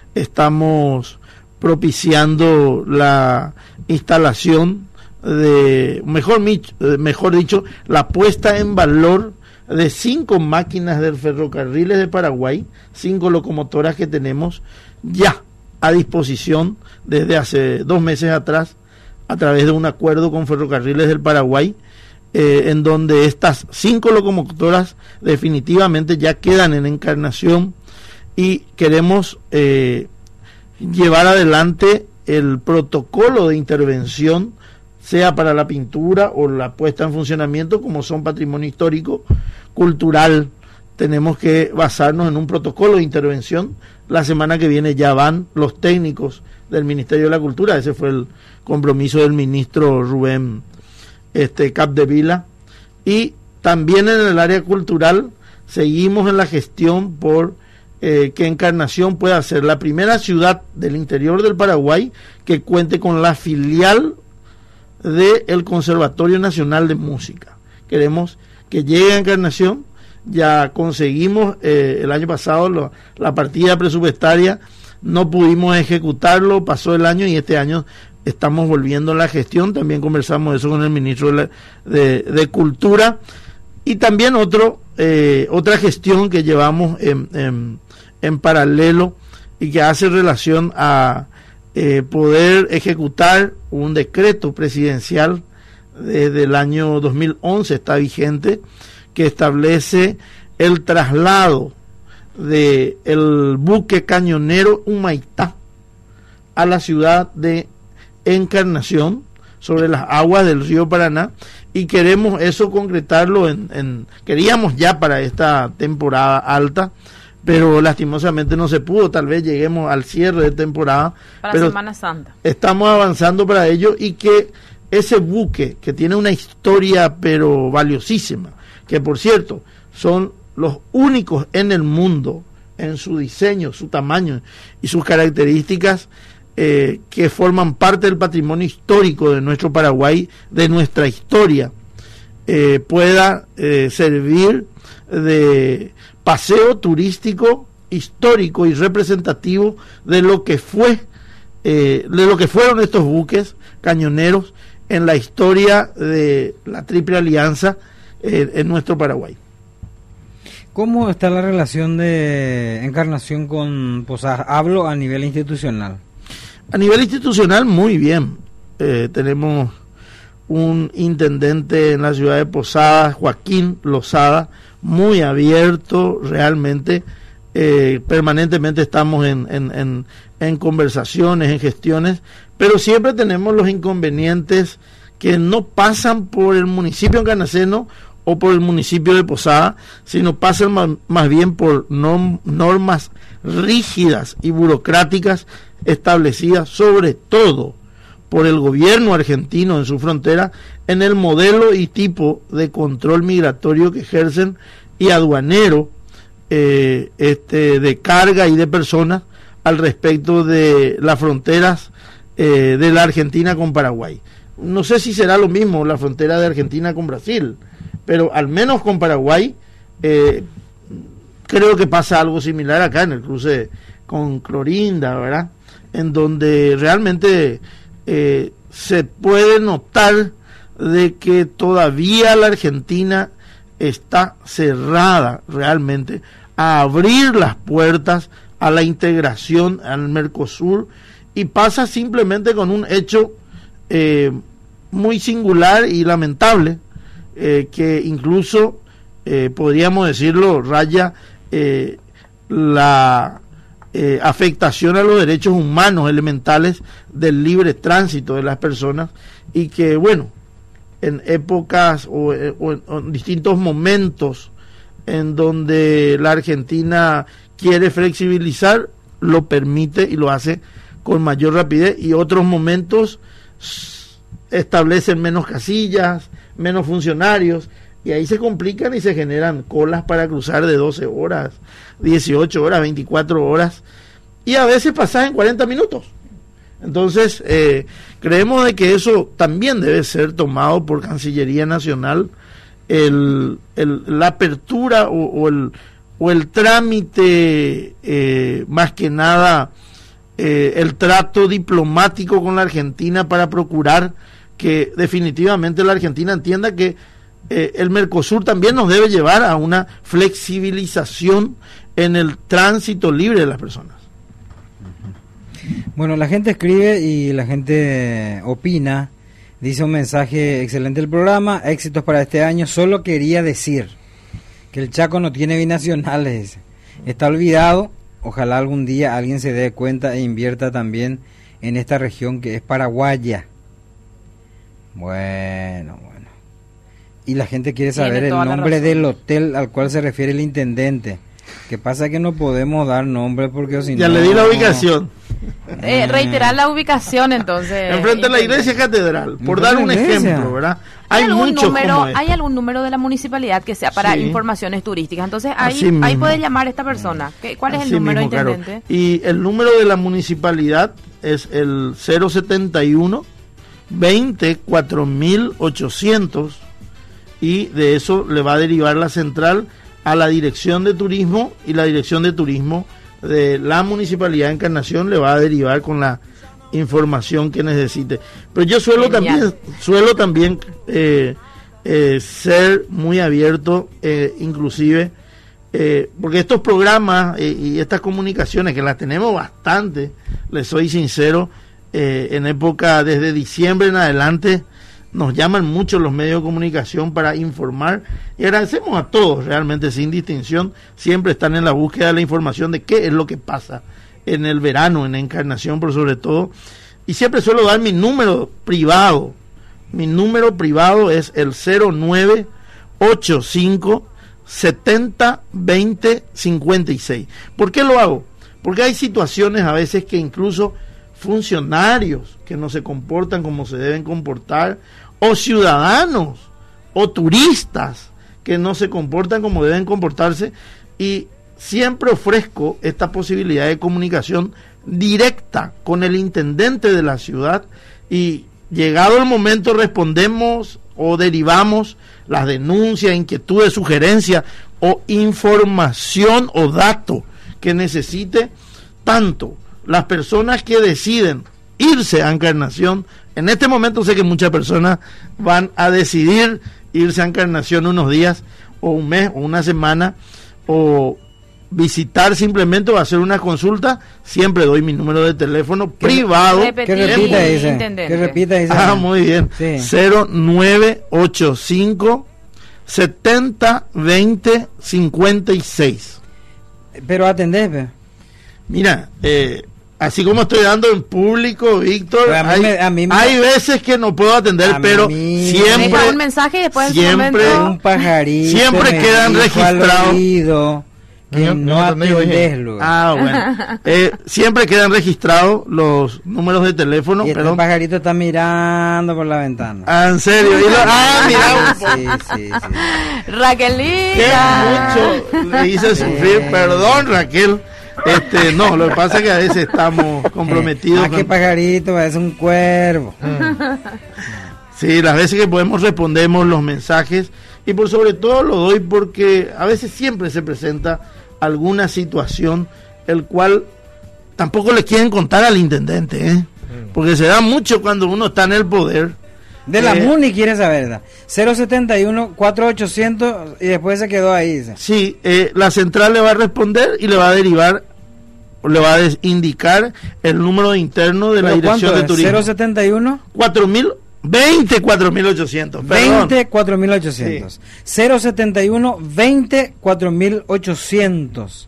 estamos propiciando la instalación de, mejor, mejor dicho, la puesta en valor de cinco máquinas del Ferrocarriles de Paraguay, cinco locomotoras que tenemos ya a disposición desde hace dos meses atrás, a través de un acuerdo con Ferrocarriles del Paraguay, Eh, en donde estas cinco locomotoras definitivamente ya quedan en Encarnación y queremos eh, llevar adelante el protocolo de intervención, sea para la pintura o la puesta en funcionamiento, como son patrimonio histórico, cultural. Tenemos que basarnos en un protocolo de intervención. La semana que viene ya van los técnicos del Ministerio de la Cultura, ese fue el compromiso del ministro Rubén este Capdevila, y también en el área cultural seguimos en la gestión por eh, que Encarnación pueda ser la primera ciudad del interior del Paraguay que cuente con la filial del Conservatorio Nacional de Música. Queremos que llegue a Encarnación. Ya conseguimos eh, el año pasado lo, la partida presupuestaria, no pudimos ejecutarlo, pasó el año y este año estamos volviendo a la gestión. También conversamos eso con el ministro de, la, de, de Cultura, y también otro eh, otra gestión que llevamos en, en, en paralelo y que hace relación a eh, poder ejecutar un decreto presidencial desde el año dos mil once, está vigente, que establece el traslado de el buque cañonero Humaitá a la ciudad de Encarnación sobre las aguas del río Paraná, y queremos eso concretarlo en, en queríamos ya para esta temporada alta, pero lastimosamente no se pudo. Tal vez lleguemos al cierre de temporada para pero Semana Santa. Estamos avanzando para ello, y que ese buque, que tiene una historia pero valiosísima, que por cierto son los únicos en el mundo en su diseño, su tamaño y sus características, eh, que forman parte del patrimonio histórico de nuestro Paraguay, de nuestra historia, eh, pueda eh, servir de paseo turístico histórico y representativo de lo que fue eh, de lo que fueron estos buques cañoneros en la historia de la Triple Alianza eh, en nuestro Paraguay. ¿Cómo está la relación de Encarnación con Posadas? Hablo a nivel institucional. A nivel institucional, muy bien. Eh, tenemos un intendente en la ciudad de Posadas, Joaquín Lozada, muy abierto, realmente. Eh, permanentemente estamos en, en, en, en conversaciones, en gestiones, pero siempre tenemos los inconvenientes que no pasan por el municipio encarnaceno o por el municipio de Posada, sino pasan más, más bien por norm, normas rígidas y burocráticas establecidas sobre todo por el gobierno argentino en su frontera, en el modelo y tipo de control migratorio que ejercen y aduanero eh, este, de carga y de personas al respecto de las fronteras eh, de la Argentina con Paraguay. No sé si será lo mismo la frontera de Argentina con Brasil, pero al menos con Paraguay eh, creo que pasa algo similar acá en el cruce con Clorinda, ¿verdad? En donde realmente eh, se puede notar de que todavía la Argentina está cerrada realmente a abrir las puertas a la integración al Mercosur, y pasa simplemente con un hecho eh, muy singular y lamentable, eh, que incluso eh, podríamos decirlo raya eh, la eh, afectación a los derechos humanos elementales del libre tránsito de las personas, y que bueno, en épocas o, o, en, o en distintos momentos en donde la Argentina quiere flexibilizar, lo permite y lo hace con mayor rapidez, y otros momentos establecen menos casillas, menos funcionarios, y ahí se complican y se generan colas para cruzar de doce horas, dieciocho horas, veinticuatro horas, y a veces pasas en cuarenta minutos. Entonces, eh, creemos de que eso también debe ser tomado por Cancillería Nacional, el, el, la apertura o, o, el, o el trámite, eh, más que nada, eh, el trato diplomático con la Argentina para procurar que definitivamente la Argentina entienda que eh, el Mercosur también nos debe llevar a una flexibilización en el tránsito libre de las personas. Bueno, la gente escribe y la gente opina. Dice un mensaje: excelente el programa, éxitos para este año. Solo quería decir que el Chaco no tiene binacionales, dice. Está olvidado. Ojalá algún día alguien se dé cuenta e invierta también en esta región que es paraguaya. Bueno, bueno. Y la gente quiere saber el nombre del hotel al cual se refiere el intendente. ¿Qué pasa? Que no podemos dar nombre porque si no... Ya le di la ubicación. Eh, reiterar la ubicación entonces. Enfrente de la iglesia catedral, por dar un ejemplo, ¿verdad? Hay, hay algún muchos número, como este. hay algún número de la municipalidad que sea para sí. informaciones turísticas. Entonces ahí, ahí puede llamar esta persona. ¿Qué, ¿Cuál es Así el número, mismo, intendente? Claro. Y el número de la municipalidad es el cero setenta y uno veinte cuatro mil ochocientos, y de eso le va a derivar la central a la Dirección de Turismo, y la Dirección de Turismo de la Municipalidad de Encarnación le va a derivar con la información que necesite. Pero yo suelo Genial. también suelo también eh, eh, ser muy abierto, eh, inclusive eh, porque estos programas eh, y estas comunicaciones, que las tenemos bastante, les soy sincero, eh, en época desde diciembre en adelante nos llaman mucho los medios de comunicación para informar, y agradecemos a todos realmente sin distinción, siempre están en la búsqueda de la información de qué es lo que pasa en el verano, en Encarnación por sobre todo, y siempre suelo dar mi número privado. Mi número privado es el cero nueve ochenta y cinco setenta veinte cincuenta y seis. ¿Por qué lo hago? Porque hay situaciones a veces que incluso funcionarios que no se comportan como se deben comportar, o ciudadanos o turistas que no se comportan como deben comportarse, y siempre ofrezco esta posibilidad de comunicación directa con el intendente de la ciudad, y llegado el momento respondemos o derivamos las denuncias, inquietudes, sugerencias o información o dato que necesite tanto las personas que deciden irse a Encarnación, en este momento sé que muchas personas van a decidir irse a Encarnación unos días, o un mes, o una semana, o visitar simplemente o hacer una consulta, siempre doy mi número de teléfono privado. Repetir, Que repita ese. intendente. Que repita ese. Ah, muy bien. Sí. cero nueve ocho cinco setenta veinte cincuenta y seis. Pero atendés, pe. Mira, eh, así como estoy dando en público, Víctor, Pero a mí hay, me- a mí me- hay veces que no puedo atender, A pero mí- siempre, Deja un mensaje y después en su siempre- momento- Un pajarito. Siempre me quedan dijo al registrados. oído que No, no, no atendí, oye. atendés, luego. ah, bueno, eh, siempre quedan registrados los números de teléfono, y este perdón. pajarito está mirando por la ventana. Ah, en serio, y lo- ah, mira, Sí, sí, sí. qué Raquelita. mucho le hice sufrir, perdón, Raquel. Este, no, lo que pasa es que a veces estamos comprometidos. Ah, qué con- pajarito, es un cuervo. Sí, las veces que podemos respondemos los mensajes, y por sobre todo lo doy porque a veces siempre se presenta alguna situación el cual tampoco le quieren contar al intendente, ¿eh? Porque se da mucho cuando uno está en el poder. De la Eh, MUNI quiere saber, ¿verdad? cero setenta y uno cuatro ochocientos y después se quedó ahí, dice. Sí, eh, la central le va a responder y le va a derivar, o le va a des- indicar el número interno de la ¿Pero Dirección cuánto de es? Turismo. cero setenta y uno cuatro mil veinte cuatro mil ochocientos, perdón. veinte cuatro mil ochocientos. cero setenta y uno veinte cuatro mil ochocientos.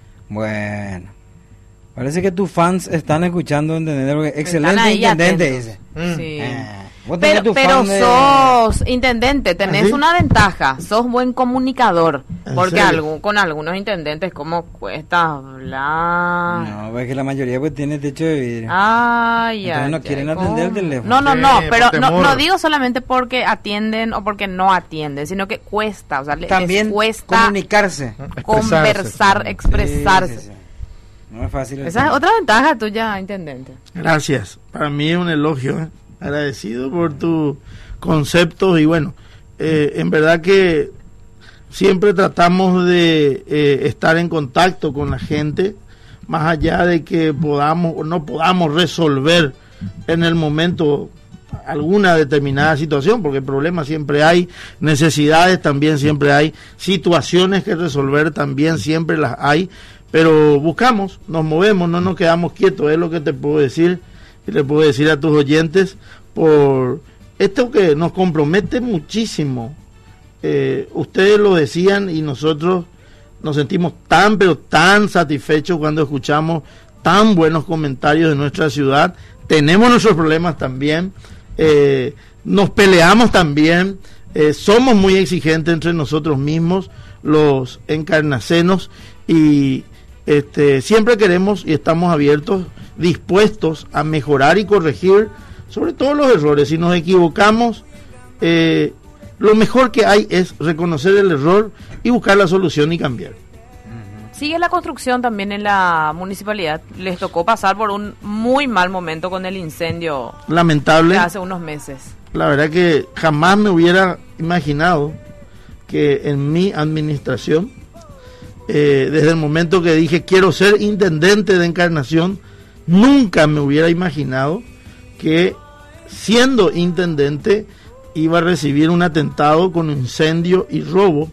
Bueno. Parece que tus fans están escuchando, ¿entendés? Porque excelente ahí intendente, atentos. dice. Mm. Sí. Ah, vos tenés Pero, tu pero fan de- sos intendente, tenés ¿Ah, sí? una ventaja, sos buen comunicador, ¿En porque serio? algún, con algunos intendentes como cuesta hablar. No, es que la mayoría pues tiene techo de vidrio. Ay, Entonces ay, no ay, quieren ¿cómo? atender el teléfono. No, no, Sí, no, por pero no, temor. no digo solamente porque atienden o porque no atienden, sino que cuesta, o sea, le- También les cuesta comunicarse. conversar, Sí. expresarse. Sí, sí, sí. No es fácil. el Esa es tema. otra ventaja tuya, intendente. Gracias, para mí es un elogio, ¿eh? Agradecido por tus conceptos y bueno, eh, en verdad que siempre tratamos de eh, estar en contacto con la gente, más allá de que podamos o no podamos resolver en el momento alguna determinada situación, porque problemas siempre hay, necesidades también siempre hay, situaciones que resolver también siempre las hay, pero buscamos, nos movemos, no nos quedamos quietos, es lo que te puedo decir y le puedo decir a tus oyentes por esto que nos compromete muchísimo. Eh, ustedes lo decían y nosotros nos sentimos tan pero tan satisfechos cuando escuchamos tan buenos comentarios de nuestra ciudad. Tenemos nuestros problemas también, eh, nos peleamos también, eh, somos muy exigentes entre nosotros mismos, los encarnacenos, y este, siempre queremos y estamos abiertos, dispuestos a mejorar y corregir sobre todo los errores. Si nos equivocamos, eh, lo mejor que hay es reconocer el error y buscar la solución y cambiar. Sigue la construcción también en la municipalidad. Les tocó pasar por un muy mal momento con el incendio Lamentable. de hace unos meses. La verdad que jamás me hubiera imaginado que en mi administración, eh, desde el momento que dije quiero ser intendente de Encarnación, nunca me hubiera imaginado que siendo intendente iba a recibir un atentado con incendio y robo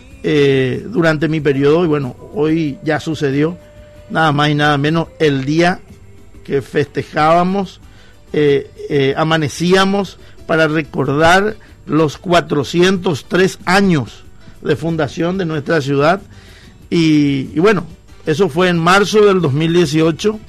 eh, durante mi periodo. Y bueno, hoy ya sucedió, nada más y nada menos, el día que festejábamos, eh, eh, amanecíamos para recordar los cuatrocientos tres años de fundación de nuestra ciudad. Y, y bueno, eso fue en marzo del dos mil dieciocho.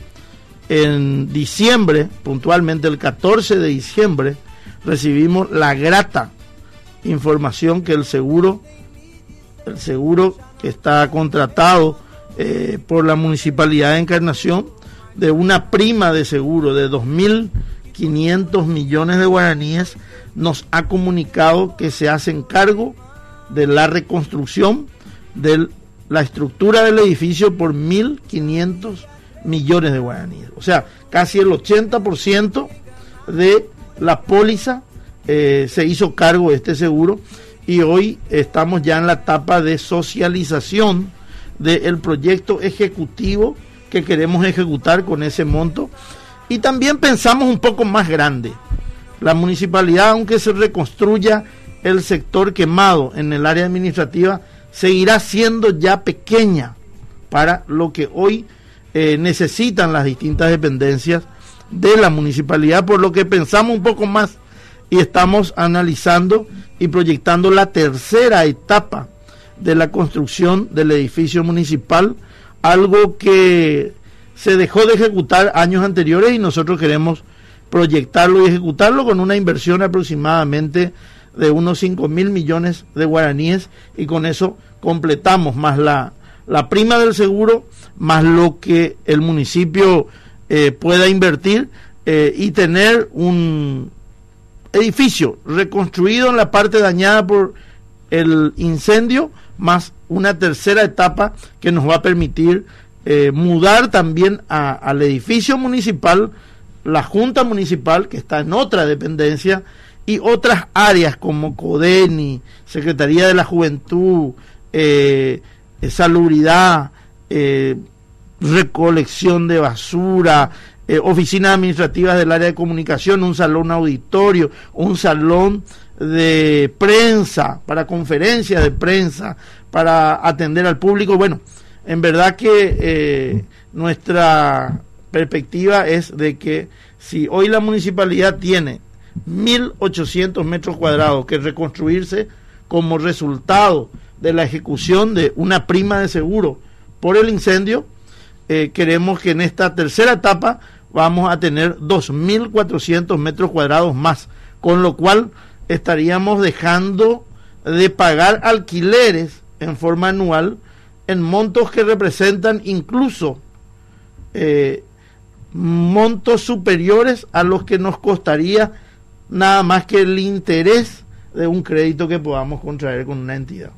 En diciembre, puntualmente el catorce de diciembre, recibimos la grata información que el seguro, el seguro que está contratado eh, por la Municipalidad de Encarnación, de una prima de seguro de dos mil quinientos millones de guaraníes, nos ha comunicado que se hacen cargo de la reconstrucción de la estructura del edificio por mil quinientos millones de guaraníes. O sea, casi el ochenta por ciento de la póliza eh, se hizo cargo de este seguro, y hoy estamos ya en la etapa de socialización del proyecto ejecutivo que queremos ejecutar con ese monto. Y también pensamos un poco más grande. La municipalidad, aunque se reconstruya el sector quemado en el área administrativa, seguirá siendo ya pequeña para lo que hoy eh, necesitan las distintas dependencias de la municipalidad, por lo que pensamos un poco más y estamos analizando y proyectando la tercera etapa de la construcción del edificio municipal, algo que se dejó de ejecutar años anteriores y nosotros queremos proyectarlo y ejecutarlo con una inversión aproximadamente de unos cinco mil millones de guaraníes, y con eso completamos más la, la prima del seguro, más lo que el municipio eh, pueda invertir eh, y tener un edificio reconstruido en la parte dañada por el incendio, más una tercera etapa que nos va a permitir eh, mudar también a, al edificio municipal, la Junta Municipal, que está en otra dependencia, y otras áreas como CODENI, Secretaría de la Juventud, eh, eh, Salubridad, eh, recolección de basura, eh, oficinas administrativas del área de comunicación, un salón auditorio, un salón de prensa, para conferencias de prensa, para atender al público. Bueno, en verdad que eh, nuestra perspectiva es de que si hoy la municipalidad tiene mil ochocientos metros cuadrados que reconstruirse como resultado de la ejecución de una prima de seguro por el incendio, eh, queremos que en esta tercera etapa vamos a tener dos mil cuatrocientos metros cuadrados más, con lo cual estaríamos dejando de pagar alquileres en forma anual en montos que representan incluso eh, montos superiores a los que nos costaría nada más que el interés de un crédito que podamos contraer con una entidad.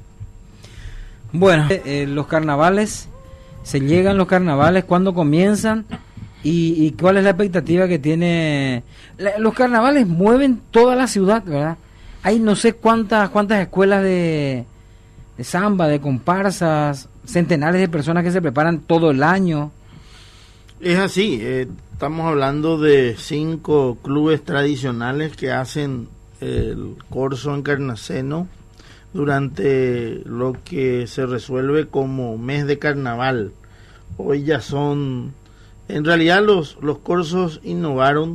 Bueno, eh, los carnavales, se llegan los carnavales, ¿cuándo comienzan? Y, y cuál es la expectativa que tiene. La, los carnavales mueven toda la ciudad, ¿verdad? Hay no sé cuántas cuántas escuelas de, de samba, de comparsas, centenares de personas que se preparan todo el año. Es así, eh, estamos hablando de cinco clubes tradicionales que hacen el corso encarnaceno durante lo que se resuelve como mes de carnaval. Hoy ya son, en realidad los, los corsos innovaron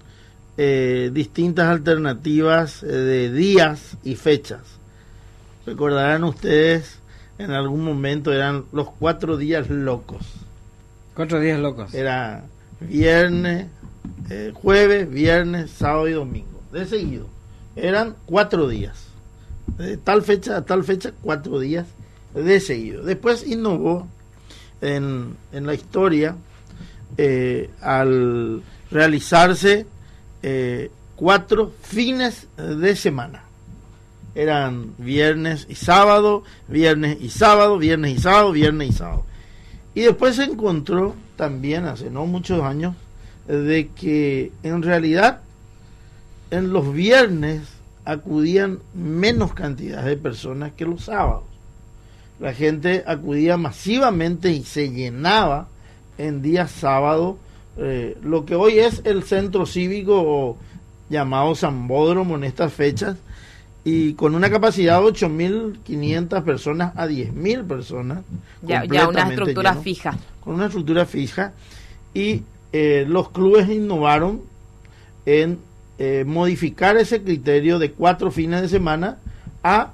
eh, distintas alternativas eh, de días y fechas. Recordarán ustedes, en algún momento eran los cuatro días locos. Cuatro días locos. Era viernes, eh, jueves, viernes, sábado y domingo, de seguido. Eran cuatro días. De tal fecha a tal fecha, cuatro días de seguido. Después innovó en, en la historia eh, al realizarse eh, cuatro fines de semana. Eran viernes y sábado, viernes y sábado, viernes y sábado, viernes y sábado. Y después se encontró también, hace no muchos años, de que en realidad en los viernes acudían menos cantidad de personas que los sábados. La gente acudía masivamente y se llenaba en días sábados, eh, lo que hoy es el centro cívico o llamado Sambódromo en estas fechas, y con una capacidad de ocho mil quinientas personas a diez mil personas. Ya, ya una estructura lleno, fija. Con una estructura fija. Y eh, los clubes innovaron en eh, modificar ese criterio de cuatro fines de semana a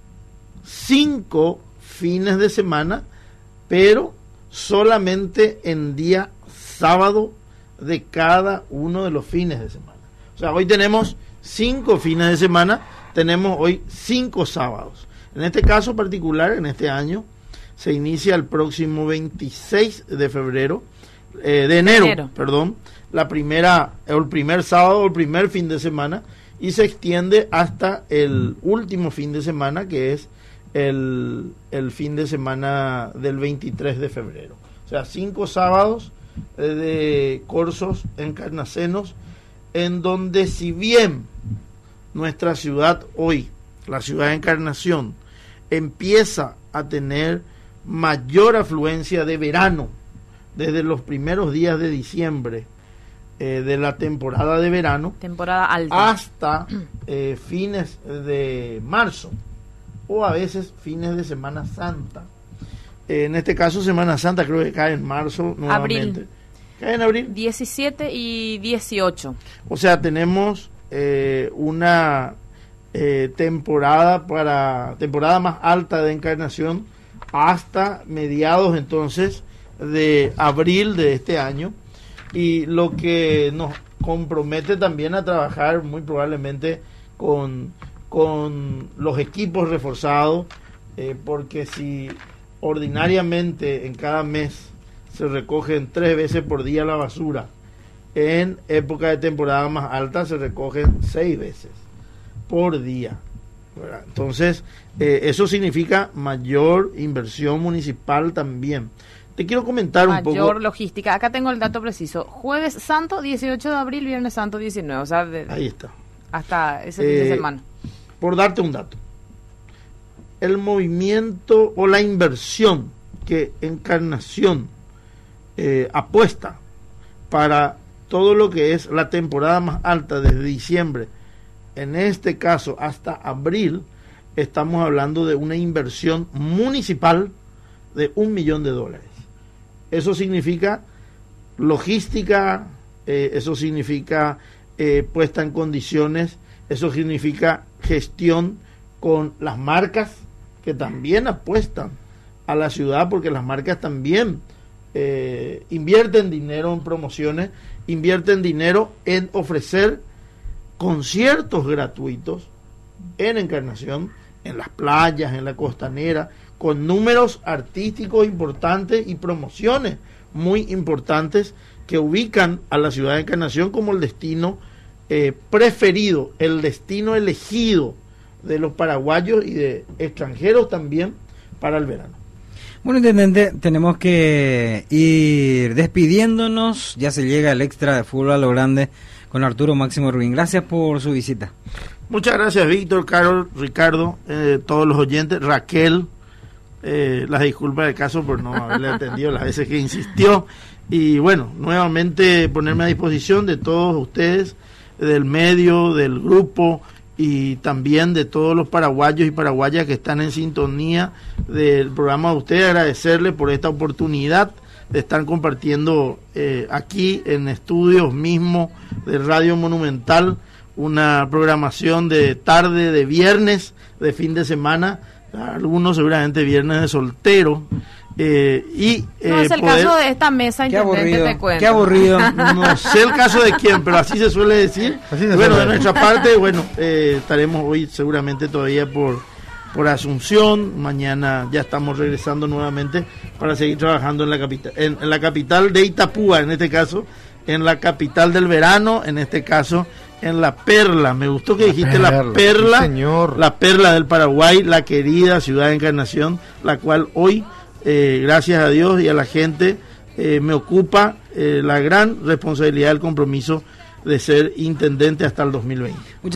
cinco fines de semana, pero solamente en día sábado de cada uno de los fines de semana. O sea, hoy tenemos cinco fines de semana, tenemos hoy cinco sábados. En este caso particular, en este año, se inicia el próximo veintiséis de febrero, eh, de enero, enero, perdón, la primera, el primer sábado o el primer fin de semana, y se extiende hasta el último fin de semana, que es el, el fin de semana del veintitrés de febrero. O sea, cinco sábados eh, de corsos encarnacenos, en donde si bien nuestra ciudad hoy, la ciudad de Encarnación, empieza a tener mayor afluencia de verano desde los primeros días de diciembre eh, de la temporada de verano, temporada alta, hasta eh, fines de marzo, o a veces fines de Semana Santa. Eh, en este caso Semana Santa creo que cae en marzo nuevamente. Abril. ¿Cae en abril? diecisiete y dieciocho. O sea, tenemos eh, una eh, temporada para temporada más alta de encarnación hasta mediados entonces de abril de este año, y lo que nos compromete también a trabajar muy probablemente con, con los equipos reforzados, eh, porque si ordinariamente en cada mes se recogen tres veces por día la basura, en época de temporada más alta se recogen seis veces por día, ¿verdad? Entonces eh, eso significa mayor inversión municipal también. Te quiero comentar un poco. Mayor logística. Acá tengo el dato preciso. Jueves Santo dieciocho de abril, Viernes Santo diecinueve. O sea, de, ahí está. Hasta ese Eh, fin de semana. Por darte un dato, el movimiento o la inversión que Encarnación eh, apuesta para todo lo que es la temporada más alta desde diciembre, en este caso hasta abril, estamos hablando de una inversión municipal de un millón de dólares. Eso significa logística, eh, eso significa eh, puesta en condiciones, eso significa gestión con las marcas que también apuestan a la ciudad, porque las marcas también eh, invierten dinero en promociones, invierten dinero en ofrecer conciertos gratuitos en Encarnación, en las playas, en la costanera, con números artísticos importantes y promociones muy importantes que ubican a la ciudad de Encarnación como el destino eh, preferido, el destino elegido de los paraguayos y de extranjeros también para el verano. Bueno, intendente, tenemos que ir despidiéndonos. Ya se llega el extra de Fútbol a lo Grande con Arturo Máximo Rubín. Gracias por su visita. Muchas gracias, Víctor, Carol, Ricardo, eh, todos los oyentes, Raquel, eh, las disculpas del caso por no haberle atendido las veces que insistió, y bueno, nuevamente ponerme a disposición de todos ustedes, del medio, del grupo, y también de todos los paraguayos y paraguayas que están en sintonía del programa de ustedes, agradecerles por esta oportunidad de estar compartiendo eh, aquí en estudios mismos de Radio Monumental una programación de tarde, de viernes, de fin de semana, algunos seguramente viernes de soltero, eh, y eh, no es el poder... caso de esta mesa, Qué intendente, aburrido, te cuento. qué aburrido. No sé el caso de quién, pero así se suele decir. Así se Bueno, suele de nuestra decir. parte, bueno, eh, estaremos hoy seguramente todavía por, por Asunción. Mañana ya estamos regresando nuevamente para seguir trabajando en la capital, en, en la capital de Itapúa, en este caso, en la capital del verano, en este caso, en la perla. Me gustó que La dijiste perla, la perla, sí, señor. la perla del Paraguay, la querida ciudad de Encarnación, la cual hoy, eh, gracias a Dios y a la gente, eh, me ocupa eh, la gran responsabilidad del compromiso de ser intendente hasta el dos mil veinte.